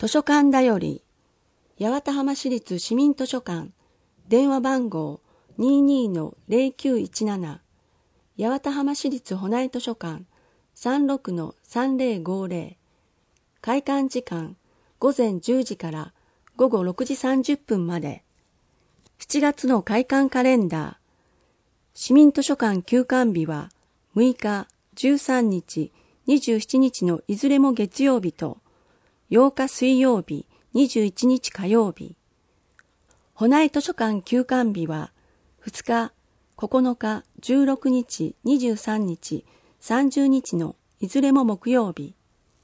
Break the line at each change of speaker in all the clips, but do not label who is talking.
図書館だより、八幡浜市立市民図書館、電話番号 22-0917、八幡浜市立保内図書館 36-3050、開館時間午前10時から午後6時30分まで。7月の開館カレンダー、市民図書館休館日は6日、13日、27日のいずれも月曜日と、8日水曜日、21日火曜日。保内図書館休館日は2日、9日、16日、23日、30日のいずれも木曜日。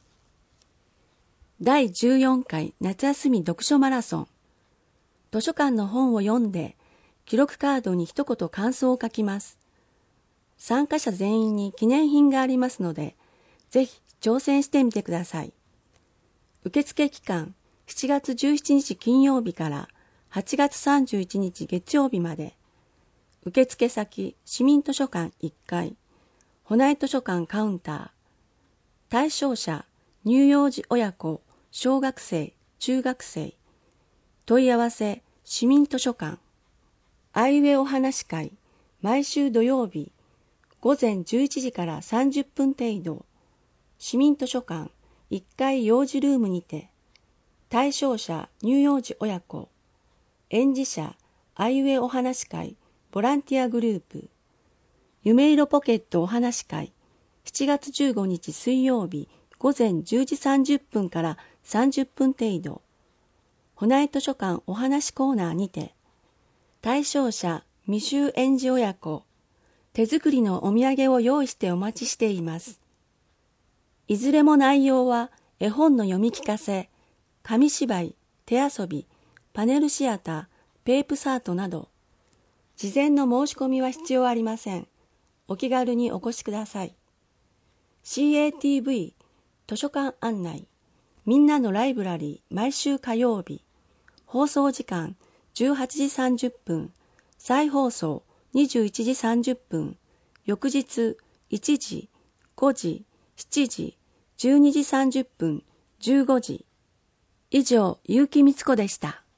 第14回夏休み読書マラソン。図書館の本を読んで、記録カードに一言感想を書きます。参加者全員に記念品がありますので、ぜひ挑戦してみてください。受付期間7月17日金曜日から8月31日月曜日まで。受付先市民図書館1階、保内図書館カウンター。対象者乳幼児親子、小学生、中学生。問い合わせ市民図書館。あいうえお話会、毎週土曜日午前11時から30分程度。市民図書館1階幼児ルームにて。対象者乳幼児親子。園児者あいうえお話会ボランティアグループ。夢色ポケットお話会7月15日水曜日午前10時30分から30分程度。保内図書館お話コーナーにて。対象者未就園児親子。手作りのお土産を用意してお待ちしています。いずれも内容は絵本の読み聞かせ、紙芝居、手遊び、パネルシアター、ペープサートなど。事前の申し込みは必要ありません。お気軽にお越しください。CATV 図書館案内、みんなのライブラリー毎週火曜日。放送時間18時30分、再放送21時30分、翌日1時、5時、7時、12時30分、15時。以上、結城光子でした。